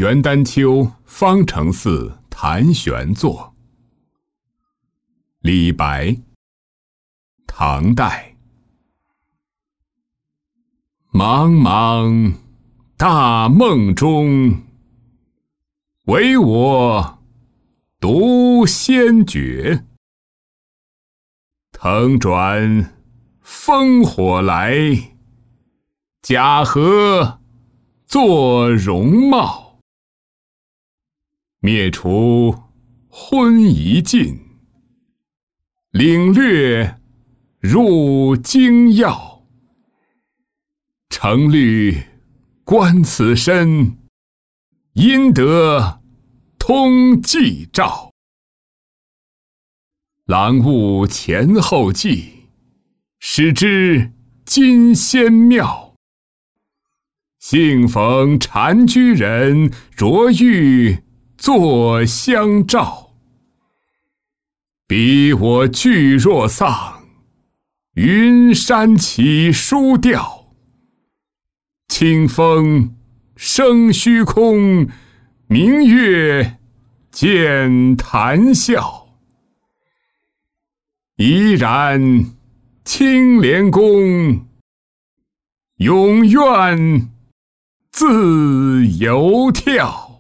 元丹丘方城寺谭玄作。李白，唐代。茫茫大梦中，唯我独先觉。腾转烽火来，假合作容貌。灭除昏夷尽，领略入精要。乘律观此身，因得通寂照。朗悟前后记，始知今仙妙。幸逢禅居人，着玉作相照。彼我俱若丧，云山起书调。清风生虚空，明月见谈笑。怡然青莲宫，永愿自由跳。